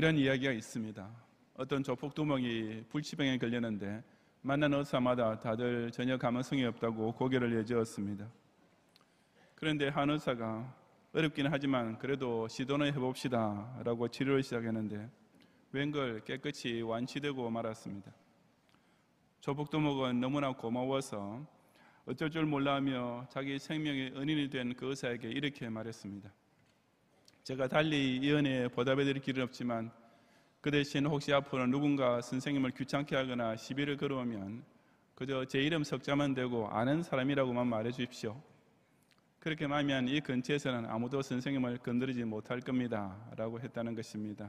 이런 이야기가 있습니다. 어떤 조폭두목이 불치병에 걸렸는데 만난 의사마다 다들 전혀 가망성이 없다고 고개를 내저었습니다. 그런데 한 의사가 어렵긴 하지만 그래도 시도는 해봅시다 라고 치료를 시작했는데 웬걸 깨끗이 완치되고 말았습니다. 조폭두목은 너무나 고마워서 어쩔 줄 몰라하며 자기 생명의 은인이 된 그 의사에게 이렇게 말했습니다. 제가 달리 이 은혜에 보답해드릴 길은 없지만 그 대신 혹시 앞으로 누군가 선생님을 귀찮게 하거나 시비를 걸어오면 그저 제 이름 석자만 대고 아는 사람이라고만 말해 주십시오. 그렇게 말하면 이 근처에서는 아무도 선생님을 건드리지 못할 겁니다 라고 했다는 것입니다.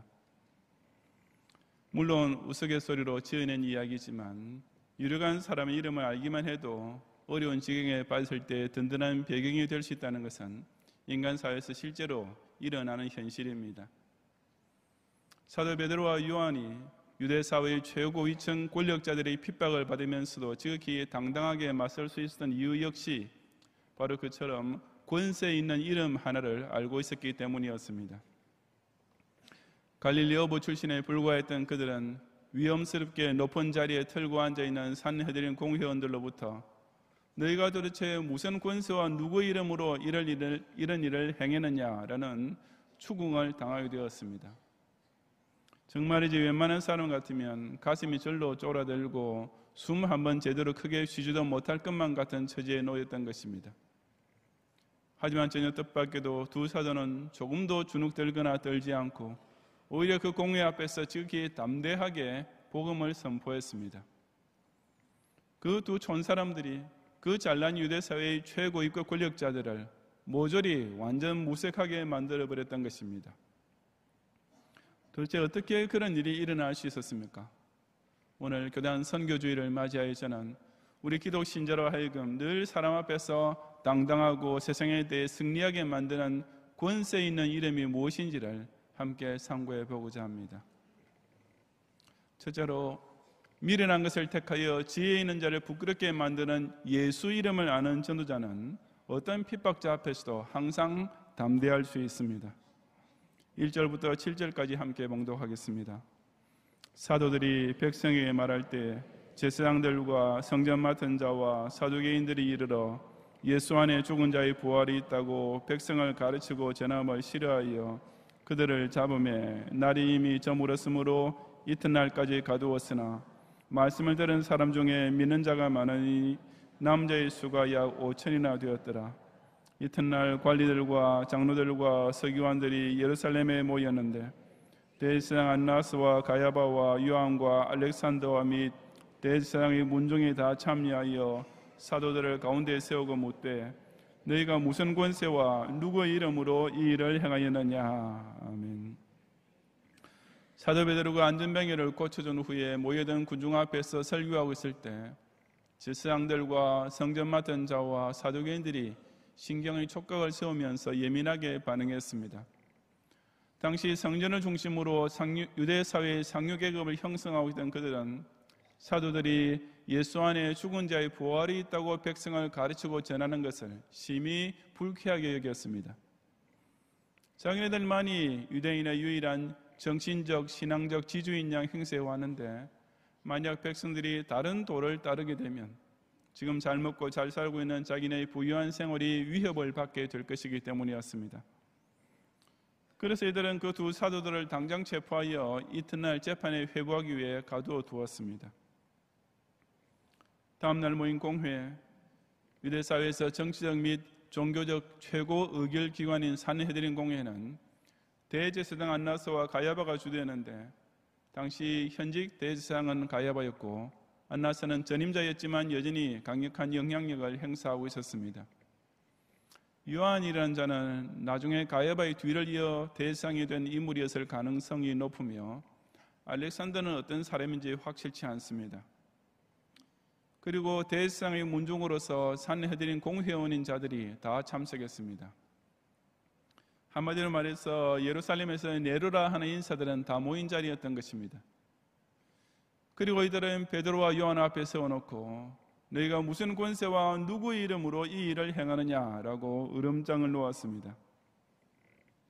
물론 우스갯소리로 지어낸 이야기지만 유력한 사람의 이름을 알기만 해도 어려운 지경에 빠졌을 때 든든한 배경이 될 수 있다는 것은 인간 사회에서 실제로 일어나는 현실입니다. 사도 베드로와 요한이 유대 사회의 최고 위층 권력자들의 핍박을 받으면서도 지극히 당당하게 맞설 수 있었던 이유 역시 바로 그처럼 권세 있는 이름 하나를 알고 있었기 때문이었습니다. 갈릴리 어부 출신에 불과했던 그들은 위험스럽게 높은 자리에 털고 앉아있는 산헤드린 공회원들로부터 너희가 도대체 무슨 권세와 누구의 이름으로 이런 일을 행했느냐라는 추궁을 당하게 되었습니다. 정말이지 웬만한 사람 같으면 가슴이 절로 쫄아들고 숨 한 번 제대로 크게 쉬지도 못할 것만 같은 처지에 놓였던 것입니다. 하지만 전혀 뜻밖에도 두 사도는 조금도 주눅들거나 떨지 않고 오히려 그 공회 앞에서 지극히 담대하게 복음을 선포했습니다. 그 두 촌사람들이 그 잘난 유대사회의 최고 입국 권력자들을 모조리 완전 무색하게 만들어버렸던 것입니다. 도대체 어떻게 그런 일이 일어날 수 있었습니까? 오늘 교단 선교주의를 맞이하여 저는 우리 기독 신자로 하여금 늘 사람 앞에서 당당하고 세상에 대해 승리하게 만드는 권세 있는 이름이 무엇인지를 함께 상고해 보고자 합니다. 첫째로 미련한 것을 택하여 지혜 있는 자를 부끄럽게 만드는 예수 이름을 아는 전도자는 어떤 핍박자 앞에서도 항상 담대할 수 있습니다. 1절부터 7절까지 함께 봉독하겠습니다. 사도들이 백성에게 말할 때 제사장들과 성전 맡은 자와 사두개인들이 이르러 예수 안에 죽은 자의 부활이 있다고 백성을 가르치고 전함을 싫어하여 그들을 잡음에 날이 이미 저물었으므로 이튿날까지 가두었으나 말씀을 들은 사람 중에 믿는 자가 많으니 남자의 수가 약 5천이나 되었더라. 이튿날 관리들과 장로들과 서기관들이 예루살렘에 모였는데 대제사장 안나스와 가야바와 요한과 알렉산더와 및 대제사장의 문중이 다 참여하여 사도들을 가운데 세우고 묻되 너희가 무슨 권세와 누구의 이름으로 이 일을 행하였느냐. 아멘. 사도 베드로가 안전병이를 고쳐준 후에 모여든 군중 앞에서 설교하고 있을 때 제사장들과 성전 맡은 자와 사두개인들이 신경의 촉각을 세우면서 예민하게 반응했습니다. 당시 성전을 중심으로 유대 사회의 상류계급을 형성하고 있던 그들은 사도들이 예수 안에 죽은 자의 부활이 있다고 백성을 가르치고 전하는 것을 심히 불쾌하게 여겼습니다. 자기네들만이 유대인의 유일한 정신적, 신앙적 지주인 양 행세해왔는데 만약 백성들이 다른 도를 따르게 되면 지금 잘 먹고 잘 살고 있는 자기네의 부유한 생활이 위협을 받게 될 것이기 때문이었습니다. 그래서 이들은 그 두 사도들을 당장 체포하여 이튿날 재판에 회부하기 위해 가두어 두었습니다. 다음날 모인 공회, 유대사회에서 정치적 및 종교적 최고 의결기관인 산헤드린 공회는 대제사장 안나스와 가야바가 주도했는데 당시 현직 대제사장은 가야바였고 안나스는 전임자였지만 여전히 강력한 영향력을 행사하고 있었습니다. 요한이라는 자는 나중에 가야바의 뒤를 이어 대제사장이 된 인물이었을 가능성이 높으며 알렉산더는 어떤 사람인지 확실치 않습니다. 그리고 대제사장의 문중으로서 산헤드린 공회원인 자들이 다 참석했습니다. 한마디로 말해서 예루살렘에서 네로라 하는 인사들은 다 모인 자리였던 것입니다. 그리고 이들은 베드로와 요한 앞에 세워놓고 너희가 무슨 권세와 누구의 이름으로 이 일을 행하느냐라고 으름장을 놓았습니다.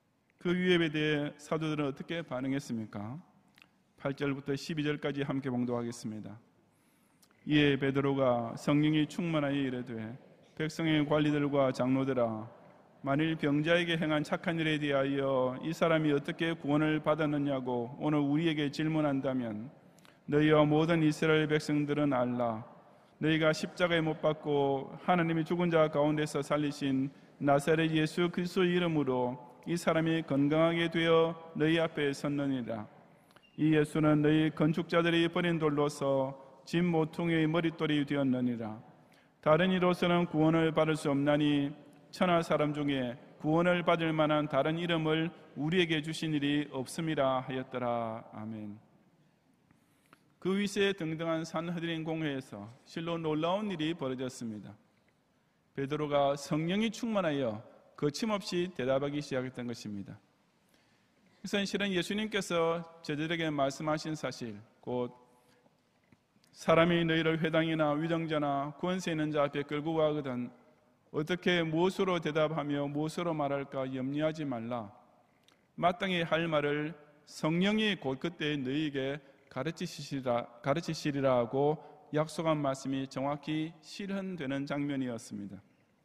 그 위협에 대해 사도들은 어떻게 반응했습니까? 8절부터 12절까지 함께 봉독하겠습니다. 이에 베드로가 성령이 충만하여 이르되 백성의 관리들과 장로들아, 만일 병자에게 행한 착한 일에 대하여 이 사람이 어떻게 구원을 받았느냐고 오늘 우리에게 질문한다면 너희와 모든 이스라엘 백성들은 알라. 너희가 십자가에 못 박고 하나님이 죽은 자 가운데서 살리신 나사렛 예수 그리스도의 이름으로 이 사람이 건강하게 되어 너희 앞에 섰느니라. 이 예수는 너희 건축자들이 버린 돌로서 집 모퉁이의 머릿돌이 되었느니라. 다른 이로서는 구원을 받을 수 없나니 천하 사람 중에 구원을 받을 만한 다른 이름을 우리에게 주신 일이 없음이라 하였더라. 아멘. 그 위세에 등등한 산헤드린 공회에서 실로 놀라운 일이 벌어졌습니다. 베드로가 성령이 충만하여 거침없이 대답하기 시작했던 것입니다. 이것은 실은 예수님께서 저들에게 말씀하신 사실, 곧 사람이 너희를 회당이나 위정자나 권세 있는 자 앞에 끌고 가거든 어떻게 무엇으로 대답하며 무엇으로 말할까 염려하지 말라. 마땅히 할 말을 성령이 곧 그때 너희에게 가르치시리라 하고 약속한 말씀이 정확히 실현되는 장면이었습니다.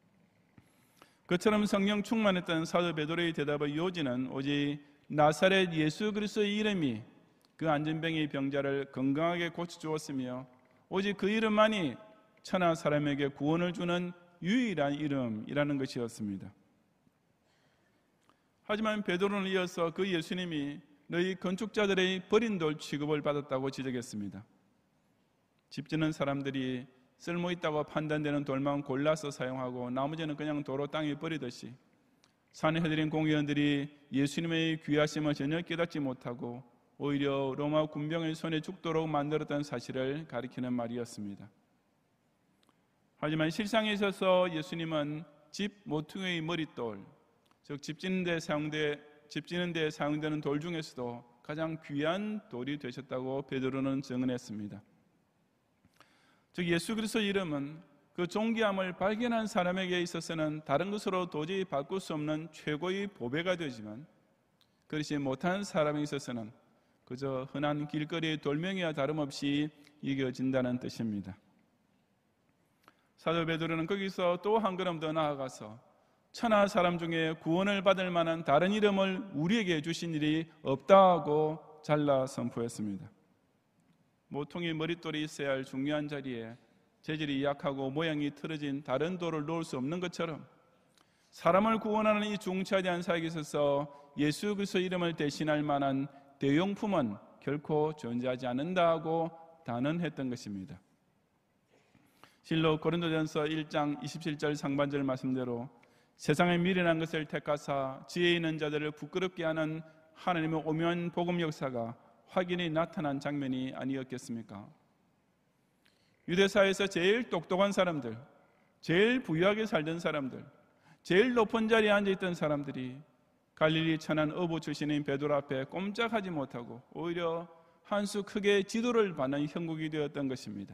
그처럼 성령 충만했던 사도 베드로의 대답의 요지는 오직 나사렛 예수 그리스도의 이름이 그 안전병의 병자를 건강하게 고쳐주었으며 오직 그 이름만이 천하 사람에게 구원을 주는 유일한 이름이라는 것이었습니다. 하지만 베드로는 이어서 그 예수님이 너희 건축자들의 버린 돌 취급을 받았다고 지적했습니다. 집 짓는 사람들이 쓸모있다고 판단되는 돌만 골라서 사용하고 나머지는 그냥 도로 땅에 버리듯이 산헤드린 공의원들이 예수님의 귀하심을 전혀 깨닫지 못하고 오히려 로마 군병의 손에 죽도록 만들었던 사실을 가리키는 말이었습니다. 하지만 실상에 있어서 예수님은 집 모퉁이의 머릿돌, 즉 집 짓는 데 사용되는 돌 중에서도 가장 귀한 돌이 되셨다고 베드로는 증언했습니다. 즉 예수 그리스도의 이름은 그 존귀함을 발견한 사람에게 있어서는 다른 것으로 도저히 바꿀 수 없는 최고의 보배가 되지만 그렇지 못한 사람에 있어서는 그저 흔한 길거리의 돌멩이와 다름없이 이겨진다는 뜻입니다. 사도 베드로는 거기서 또 한 걸음 더 나아가서 천하 사람 중에 구원을 받을 만한 다른 이름을 우리에게 주신 일이 없다고 잘라 선포했습니다. 모퉁이 머릿돌이 있어야 할 중요한 자리에 재질이 약하고 모양이 틀어진 다른 돌을 놓을 수 없는 것처럼 사람을 구원하는 이 중차대한 사역에 있어서 예수 그리스도의 이름을 대신할 만한 대용품은 결코 존재하지 않는다고 단언했던 것입니다. 실로 고린도전서 1장 27절 상반절 말씀대로 세상에 미련한 것을 택하사 지혜 있는 자들을 부끄럽게 하는 하나님의 오묘한 복음 역사가 확연히 나타난 장면이 아니었겠습니까? 유대사에서 제일 똑똑한 사람들, 제일 부유하게 살던 사람들, 제일 높은 자리에 앉아있던 사람들이 갈릴리 천한 어부 출신인 베드로 앞에 꼼짝하지 못하고 오히려 한 수 크게 지도를 받는 형국이 되었던 것입니다.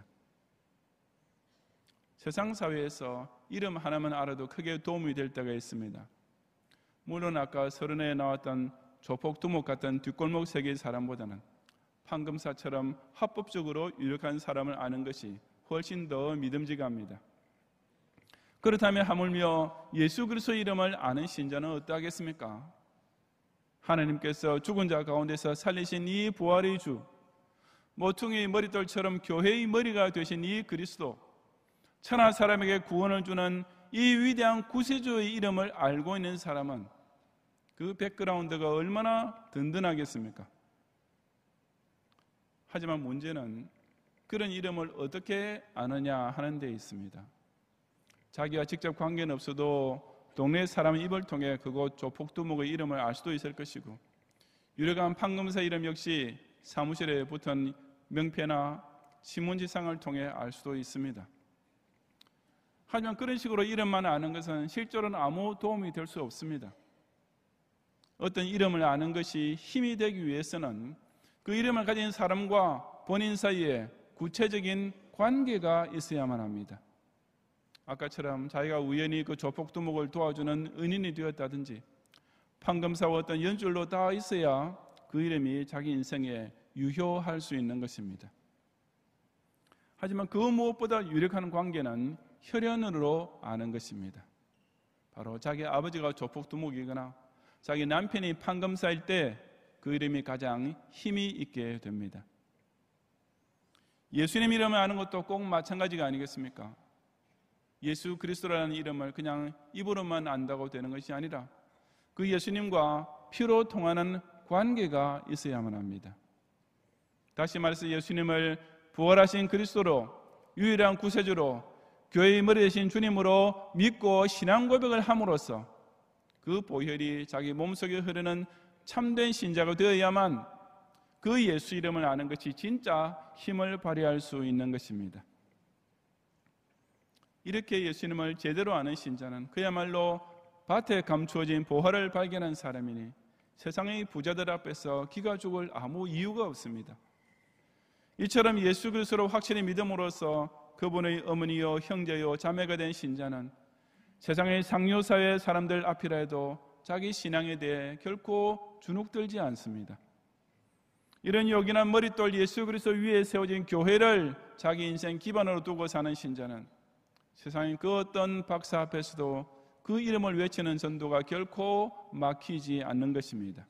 세상 사회에서 이름 하나만 알아도 크게 도움이 될 때가 있습니다. 물론 아까 서론에 나왔던 조폭두목 같은 뒷골목 세계의 사람보다는 판금사처럼 합법적으로 유력한 사람을 아는 것이 훨씬 더 믿음직합니다. 그렇다면 하물며 예수 그리스도의 이름을 아는 신자는 어떠하겠습니까? 하나님께서 죽은 자 가운데서 살리신 이 부활의 주, 모퉁이 머릿돌처럼 교회의 머리가 되신 이 그리스도, 천하 사람에게 구원을 주는 이 위대한 구세주의 이름을 알고 있는 사람은 그 백그라운드가 얼마나 든든하겠습니까? 하지만 문제는 그런 이름을 어떻게 아느냐 하는 데 있습니다. 자기와 직접 관계는 없어도 동네 사람 입을 통해 그곳 조폭두목의 이름을 알 수도 있을 것이고 유력한 판금사 이름 역시 사무실에 붙은 명패나 신문지상을 통해 알 수도 있습니다. 하지만 그런 식으로 이름만 아는 것은 실제로는 아무 도움이 될 수 없습니다. 어떤 이름을 아는 것이 힘이 되기 위해서는 그 이름을 가진 사람과 본인 사이에 구체적인 관계가 있어야만 합니다. 아까처럼 자기가 우연히 그 조폭두목을 도와주는 은인이 되었다든지 판검사와 어떤 연줄로 다 있어야 그 이름이 자기 인생에 유효할 수 있는 것입니다. 하지만 그 무엇보다 유력한 관계는 혈연으로 아는 것입니다. 바로 자기 아버지가 조폭두목이거나 자기 남편이 판검사일 때 그 이름이 가장 힘이 있게 됩니다. 예수님 이름을 아는 것도 꼭 마찬가지가 아니겠습니까? 예수 그리스도라는 이름을 그냥 입으로만 안다고 되는 것이 아니라 그 예수님과 피로 통하는 관계가 있어야만 합니다. 다시 말해서 예수님을 부활하신 그리스도로, 유일한 구세주로, 교회의 머리 되신 주님으로 믿고 신앙 고백을 함으로써 그 보혈이 자기 몸속에 흐르는 참된 신자가 되어야만 그 예수 이름을 아는 것이 진짜 힘을 발휘할 수 있는 것입니다. 이렇게 예수님을 제대로 아는 신자는 그야말로 밭에 감추어진 보화를 발견한 사람이니 세상의 부자들 앞에서 기가 죽을 아무 이유가 없습니다. 이처럼 예수 그리스도를 확실히 믿음으로써 그분의 어머니요 형제요 자매가 된 신자는 세상의 상류사회 사람들 앞이라 해도 자기 신앙에 대해 결코 주눅들지 않습니다. 이런 요긴한 머릿돌 예수 그리스도 위에 세워진 교회를 자기 인생 기반으로 두고 사는 신자는 세상의 그 어떤 박사 앞에서도 그 이름을 외치는 전도가 결코 막히지 않는 것입니다.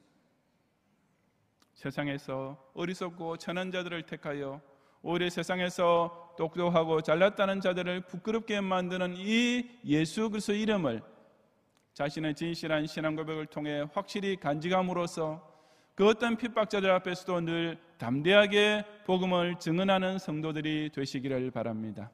세상에서 어리석고 천한 자들을 택하여 오히려 세상에서 똑똑하고 잘났다는 자들을 부끄럽게 만드는 이 예수 그리스도 이름을 자신의 진실한 신앙 고백을 통해 확실히 간직함으로써 그 어떤 핍박자들 앞에서도 늘 담대하게 복음을 증언하는 성도들이 되시기를 바랍니다.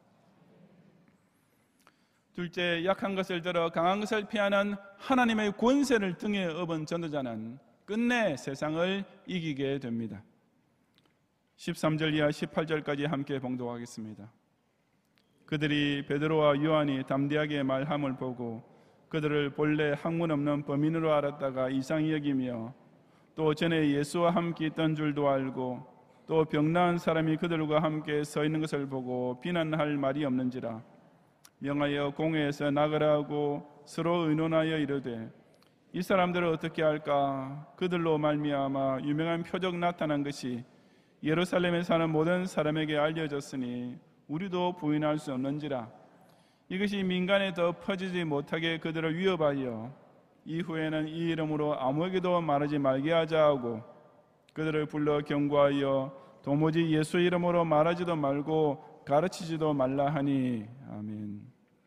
둘째, 약한 것을 들어 강한 것을 피하는 하나님의 권세를 등에 업은 전도자는 끝내 세상을 이기게 됩니다. 13절 이하 18절까지 함께 봉독하겠습니다. 그들이 베드로와 요한이 담대하게 말함을 보고 그들을 본래 학문 없는 범인으로 알았다가 이상히 여기며 또 전에 예수와 함께 있던 줄도 알고 또 병나은 사람이 그들과 함께 서 있는 것을 보고 비난할 말이 없는지라 명하여 공회에서 나가라 하고 서로 의논하여 이르되 이 사람들을 어떻게 할까? 그들로 말미암아 유명한 표적 나타난 것이 예루살렘에 사는 모든 사람에게 알려졌으니 우리도 부인할 수 없는지라. 이것이 민간에 더 퍼지지 못하게 그들을 위협하여 이후에는 이 이름으로 아무에게도 말하지 말게 하자 하고 그들을 불러 경고하여 도무지 예수 이름으로 말하지도 말고 가르치지도 말라 하니. 아멘.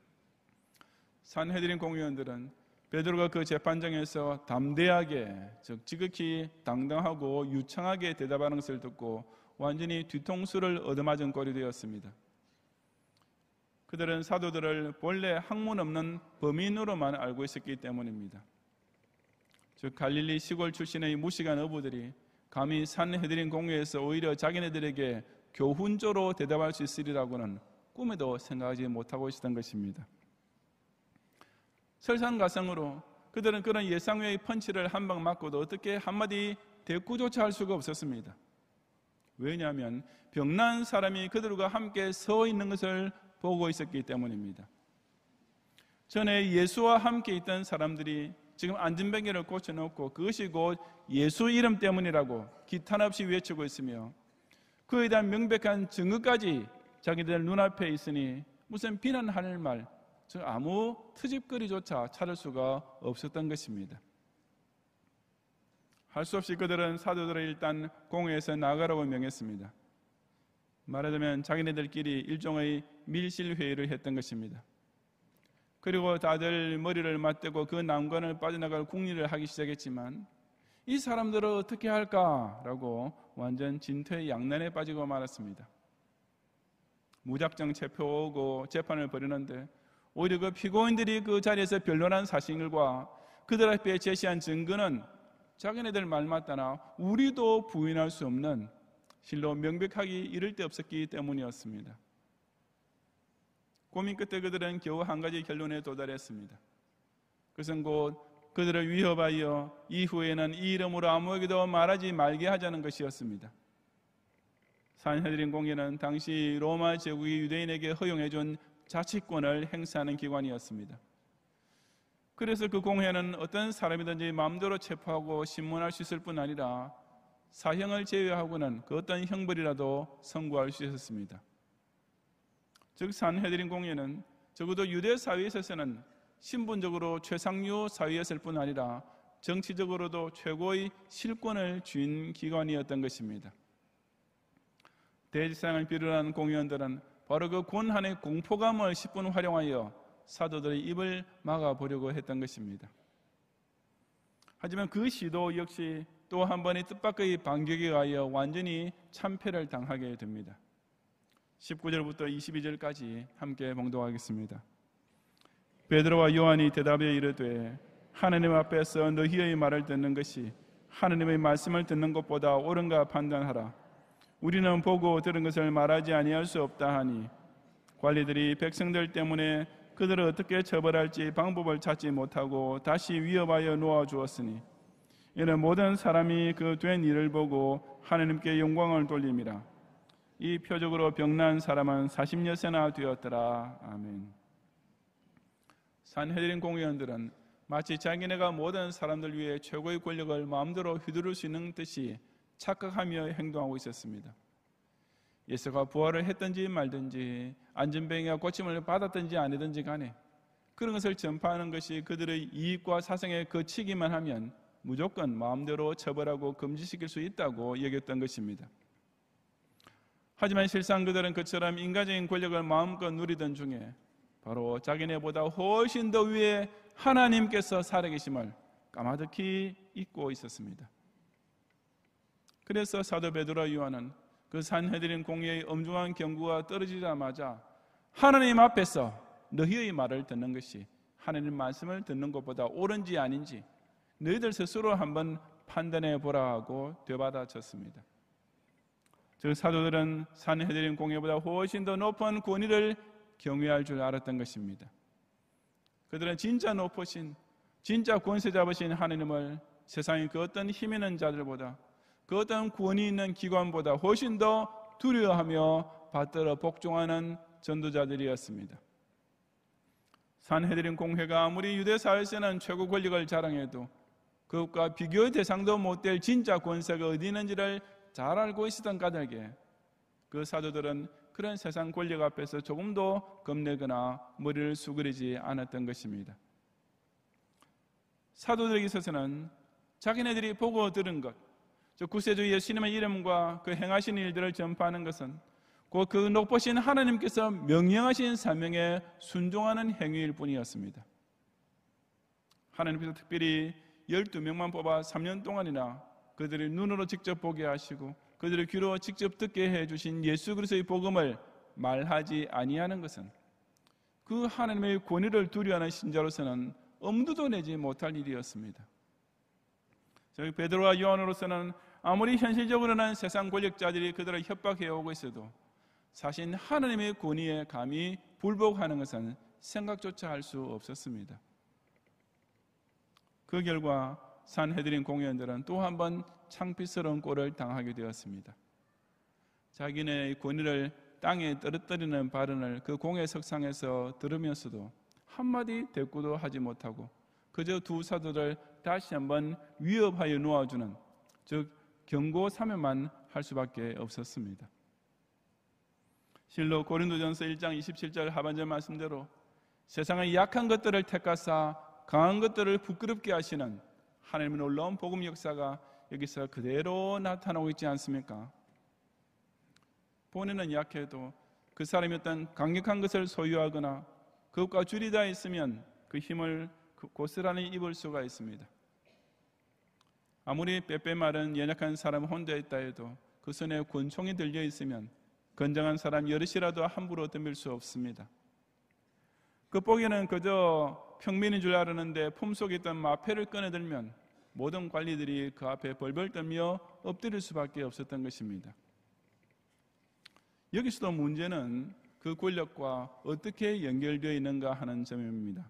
산헤드린 공의원들은 베드로가 그 재판장에서 담대하게, 즉 지극히 당당하고 유창하게 대답하는 것을 듣고 완전히 뒤통수를 얻어맞은 꼴이 되었습니다. 그들은 사도들을 본래 학문 없는 범인으로만 알고 있었기 때문입니다. 즉 갈릴리 시골 출신의 무식한 어부들이 감히 산헤드린 공회에서 오히려 자기네들에게 교훈조로 대답할 수 있으리라고는 꿈에도 생각하지 못하고 있었던 것입니다. 설상가상으로 그들은 그런 예상 외의 펀치를 한 방 맞고도 어떻게 한마디 대꾸조차 할 수가 없었습니다. 왜냐하면 병난 사람이 그들과 함께 서 있는 것을 보고 있었기 때문입니다. 전에 예수와 함께 있던 사람들이 지금 안전벨기를 꽂혀놓고 그것이 곧 예수 이름 때문이라고 기탄 없이 외치고 있으며 그에 대한 명백한 증거까지 자기들 눈앞에 있으니 무슨 비난할 말, 즉 아무 트집거리조차 찾을 수가 없었던 것입니다. 할 수 없이 그들은 사도들을 일단 공회에서 나가라고 명했습니다. 말하자면 자기네들끼리 일종의 밀실회의를 했던 것입니다. 그리고 다들 머리를 맞대고 그 난관을 빠져나갈 궁리를 하기 시작했지만 이 사람들을 어떻게 할까라고 완전 진퇴양난에 빠지고 말았습니다. 무작정 체포하고 재판을 벌이는데 오히려 그 피고인들이 그 자리에서 변론한 사실과 그들 앞에 제시한 증거는 자기네들 말 맞다나 우리도 부인할 수 없는 실로 명백하기 이를 데 없었기 때문이었습니다. 고민 끝에 그들은 겨우 한 가지 결론에 도달했습니다. 그것은 곧 그들을 위협하여 이후에는 이 이름으로 아무에게도 말하지 말게 하자는 것이었습니다. 산헤드린 공회는 당시 로마 제국이 유대인에게 허용해준 자치권을 행사하는 기관이었습니다. 그래서 그 공회는 어떤 사람이든지 마음대로 체포하고 신문할 수 있을 뿐 아니라 사형을 제외하고는 그 어떤 형벌이라도 선고할 수 있었습니다. 즉 산헤드린 공회는 적어도 유대 사회에 있어서는 신분적으로 최상류 사회였을 뿐 아니라 정치적으로도 최고의 실권을 쥔 기관이었던 것입니다. 대지상을 비롯한 공의원들은 바로 그 권한의 공포감을 10분 활용하여 사도들의 입을 막아보려고 했던 것입니다. 하지만 그 시도 역시 또 한 번의 뜻밖의 반격에 의하여 완전히 참패를 당하게 됩니다. 19절부터 22절까지 함께 봉독하겠습니다. 베드로와 요한이 대답하여 이르되 하나님 앞에서 너희의 말을 듣는 것이 하나님의 말씀을 듣는 것보다 옳은가 판단하라. 우리는 보고 들은 것을 말하지 아니할 수 없다 하니 관리들이 백성들 때문에 그들을 어떻게 처벌할지 방법을 찾지 못하고 다시 위협하여 놓아주었으니 이는 모든 사람이 그 된 일을 보고 하나님께 영광을 돌림이라. 이 표적으로 병난 사람은 40여세나 되었더라. 아멘. 산헤드린 공의원들은 마치 자기네가 모든 사람들 위해 최고의 권력을 마음대로 휘두를 수 있는 듯이 착각하며 행동하고 있었습니다. 예수가 부활을 했든지 말든지 안전병이가 고침을 받았든지 아니든지 간에 그런 것을 전파하는 것이 그들의 이익과 사생에 그치기만 하면 무조건 마음대로 처벌하고 금지시킬 수 있다고 여겼던 것입니다. 하지만 실상 그들은 그처럼 인간적인 권력을 마음껏 누리던 중에 바로 자기네보다 훨씬 더 위에 하나님께서 살아계심을 까마득히 잊고 있었습니다. 그래서 사도 베드로와 요한은 그 산헤드린 공회의 엄중한 경고가 떨어지자마자 하나님 앞에서 너희의 말을 듣는 것이 하나님 말씀을 듣는 것보다 옳은지 아닌지 너희들 스스로 한번 판단해 보라 하고 되받아쳤습니다. 즉 사도들은 산헤드린 공회보다 훨씬 더 높은 권위를 경외할 줄 알았던 것입니다. 그들은 진짜 높으신, 진짜 권세 잡으신 하나님을 세상의 그 어떤 힘 있는 자들보다, 그 어떤 권위 있는 기관보다 훨씬 더 두려워하며 받들어 복종하는 전도자들이었습니다. 산헤드린 공회가 아무리 유대 사회에서는 최고 권력을 자랑해도 그것과 비교의 대상도 못될 진짜 권세가 어디 있는지를 잘 알고 있었던 까닭에 그 사도들은 그런 세상 권력 앞에서 조금도 겁내거나 머리를 수그리지 않았던 것입니다. 사도들에게 있어서는 자기네들이 보고 들은 것, 즉 구세주 예수님의 이름과 그 행하신 일들을 전파하는 것은 곧 그 높으신 하나님께서 명령하신 사명에 순종하는 행위일 뿐이었습니다. 하나님께서 특별히 12명만 뽑아 3년 동안이나 그들의 눈으로 직접 보게 하시고 그들의 귀로 직접 듣게 해주신 예수 그리스도의 복음을 말하지 아니하는 것은 그 하나님의 권위를 두려워하는 신자로서는 엄두도 내지 못할 일이었습니다. 저희 베드로와 요한으로서는 아무리 현실적으로는 세상 권력자들이 그들을 협박해오고 있어도 사실 하나님의 권위에 감히 불복하는 것은 생각조차 할 수 없었습니다. 그 결과 산헤드린 공회원들은 또 한 번 창피스러운 꼴을 당하게 되었습니다. 자기네의 권위를 땅에 떨어뜨리는 발언을 그 공회석상에서 들으면서도 한마디 대꾸도 하지 못하고 그저 두 사도를 다시 한번 위협하여 놓아주는, 즉 경고 사면만 할 수밖에 없었습니다. 실로 고린도전서 1장 27절 하반절 말씀대로 세상의 약한 것들을 택하사 강한 것들을 부끄럽게 하시는 하나님의 놀라운 복음 역사가 여기서 그대로 나타나고 있지 않습니까? 본인은 약해도 그 사람이 어떤 강력한 것을 소유하거나 그것과 줄이다 있으면 그 힘을 고스란히 입을 수가 있습니다. 아무리 빼빼 마른 연약한 사람 혼자 있다 해도 그 손에 권총이 들려 있으면 건장한 사람 여럿이라도 함부로 덤빌 수 없습니다. 겉보기에는 그저 평민인 줄 알았는데 품속에 있던 마패를 꺼내들면 모든 관리들이 그 앞에 벌벌 떨며 엎드릴 수밖에 없었던 것입니다. 여기서도 문제는 그 권력과 어떻게 연결되어 있는가 하는 점입니다.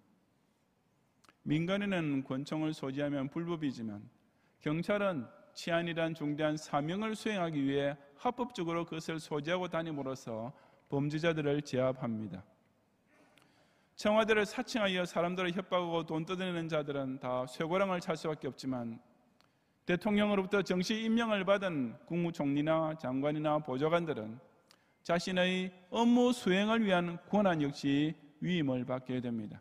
민간인은 권총을 소지하면 불법이지만 경찰은 치안이란 중대한 사명을 수행하기 위해 합법적으로 그것을 소지하고 다님으로써 범죄자들을 제압합니다. 청와대를 사칭하여 사람들을 협박하고 돈 뜯어내는 자들은 다 쇠고랑을 찰 수밖에 없지만 대통령으로부터 정식 임명을 받은 국무총리나 장관이나 보좌관들은 자신의 업무 수행을 위한 권한 역시 위임을 받게 됩니다.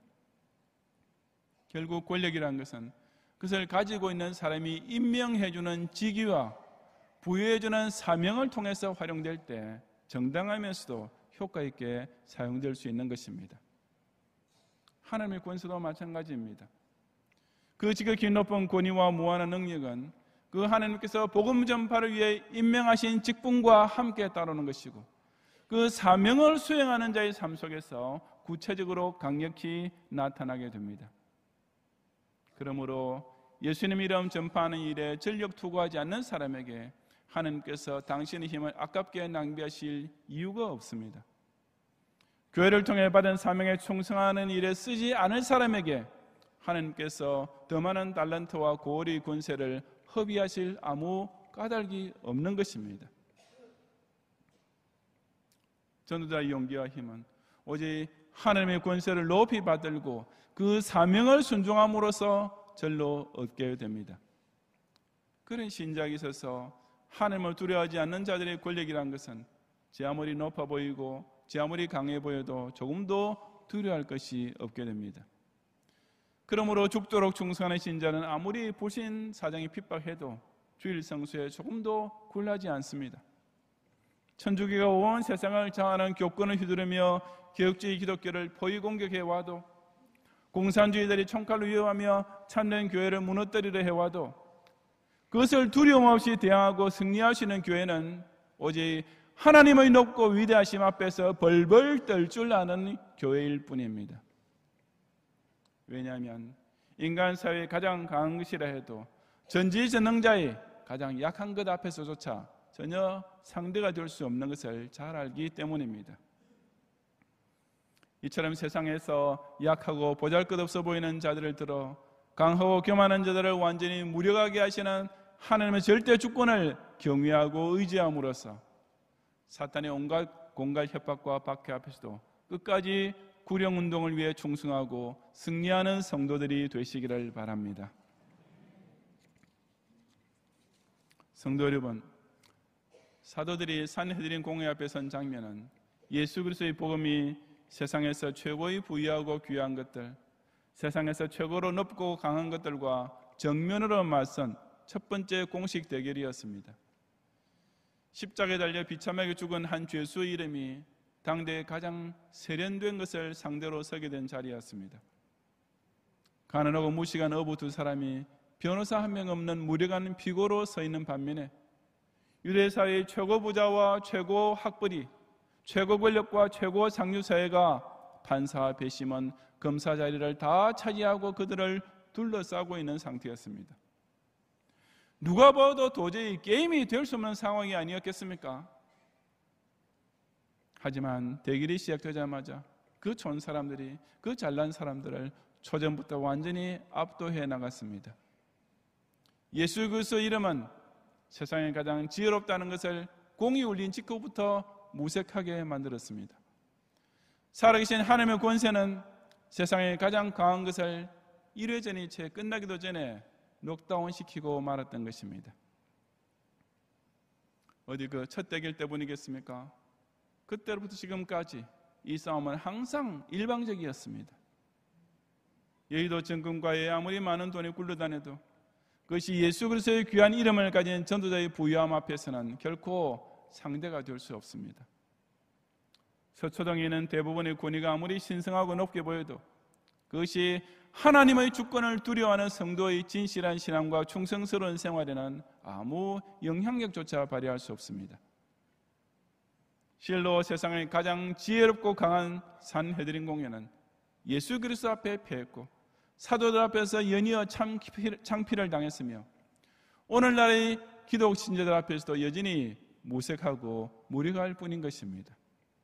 결국 권력이라는 것은 그것을 가지고 있는 사람이 임명해주는 직위와 부여해주는 사명을 통해서 활용될 때 정당하면서도 효과 있게 사용될 수 있는 것입니다. 하나님의 권세도 마찬가지입니다. 그 지극히 높은 권위와 무한한 능력은 그 하나님께서 복음 전파를 위해 임명하신 직분과 함께 따르는 것이고 그 사명을 수행하는 자의 삶 속에서 구체적으로 강력히 나타나게 됩니다. 그러므로 예수님 이름 전파하는 일에 전력 투구하지 않는 사람에게 하나님께서 당신의 힘을 아깝게 낭비하실 이유가 없습니다. 교회를 통해 받은 사명에 충성하는 일에 쓰지 않을 사람에게 하나님께서 더 많은 달란트와 고을의 권세를 허비하실 아무 까닭이 없는 것입니다. 전도자의 용기와 힘은 오직 하나님의 권세를 높이 받들고 그 사명을 순종함으로써 절로 얻게 됩니다. 그런 신작이 있어서 하나님을 두려워하지 않는 자들의 권력이란 것은 제 아무리 높아 보이고 제 아무리 강해 보여도 조금도 두려워할 것이 없게 됩니다. 그러므로 죽도록 충성하는 신자는 아무리 불신 사정이 핍박해도 주일 성수에 조금도 굴하지 않습니다. 천주교가 온 세상을 장악하는 교권을 휘두르며 개혁주의 기독교를 포위 공격해와도 공산주의들이 총칼로 위협하며 참된 교회를 무너뜨리려 해와도 그것을 두려움 없이 대항하고 승리하시는 교회는 오직 하나님의 높고 위대하심 앞에서 벌벌 떨 줄 아는 교회일 뿐입니다. 왜냐하면 인간 사회의 가장 강한 것이라 해도 전지전능자의 가장 약한 것 앞에서조차 전혀 상대가 될 수 없는 것을 잘 알기 때문입니다. 이처럼 세상에서 약하고 보잘것없어 보이는 자들을 들어 강하고 교만한 자들을 완전히 무력하게 하시는 하나님의 절대 주권을 경외하고 의지함으로써 사탄의 온갖 공갈 협박과 박해 앞에서도 끝까지 구령운동을 위해 충성하고 승리하는 성도들이 되시기를 바랍니다. 성도 여러분, 사도들이 산헤드린 공회 앞에 선 장면은 예수 그리스도의 복음이 세상에서 최고의 부유하고 귀한 것들, 세상에서 최고로 높고 강한 것들과 정면으로 맞선 첫 번째 공식 대결이었습니다. 십자가에 달려 비참하게 죽은 한 죄수의 이름이 당대에 가장 세련된 것을 상대로 서게 된 자리였습니다. 가난하고 무식한 어부 두 사람이 변호사 한 명 없는 무력한 피고로 서 있는 반면에 유대사회의 최고 부자와 최고 학벌이, 최고 권력과 최고 상류사회가 판사와 배심원, 검사 자리를 다 차지하고 그들을 둘러싸고 있는 상태였습니다. 누가 봐도 도저히 게임이 될 수 없는 상황이 아니었겠습니까? 하지만 대결이 시작되자마자 그 좋은 사람들이 그 잘난 사람들을 초전부터 완전히 압도해 나갔습니다. 예수 그리스도의 이름은 세상에 가장 지혜롭다는 것을 공이 울린 직후부터 무색하게 만들었습니다. 살아계신 하나님의 권세는 세상에 가장 강한 것을 1회전이 채 끝나기도 전에 넉다운 시키고 말았던 것입니다. 어디 그 첫 대결 때문이겠습니까? 그때로부터 지금까지 이 싸움은 항상 일방적이었습니다. 여의도 정금과에 아무리 많은 돈이 굴러다녀도 그것이 예수 그리스도의 귀한 이름을 가진 전도자의 부유함 앞에서는 결코 상대가 될 수 없습니다. 서초동에는 대부분의 권위가 아무리 신성하고 높게 보여도 그것이 하나님의 주권을 두려워하는 성도의 진실한 신앙과 충성스러운 생활에는 아무 영향력조차 발휘할 수 없습니다. 실로 세상의 가장 지혜롭고 강한 산헤드린 공회는 예수 그리스도 앞에 패했고 사도들 앞에서 연이어 창피를 당했으며 오늘날의 기독 신자들 앞에서도 여전히 무색하고 무력할 뿐인 것입니다.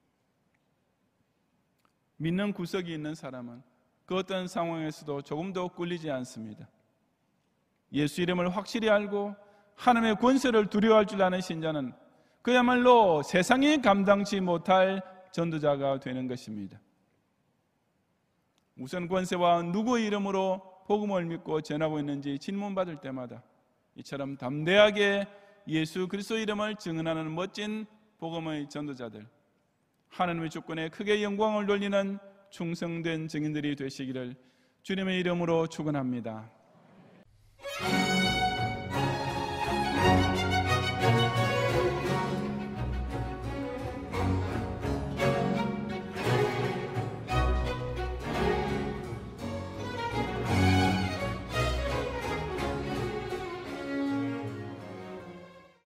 믿는 구석이 있는 사람은 그 어떤 상황에서도 조금도 꿀리지 않습니다. 예수 이름을 확실히 알고 하나님의 권세를 두려워할 줄 아는 신자는 그야말로 세상이 감당치 못할 전도자가 되는 것입니다. 무슨 권세와 누구의 이름으로 복음을 믿고 전하고 있는지 질문받을 때마다 이처럼 담대하게 예수 그리스도의 이름을 증언하는 멋진 복음의 전도자들, 하나님의 주권에 크게 영광을 돌리는 충성된 증인들이 되시기를 주님의 이름으로 축원합니다.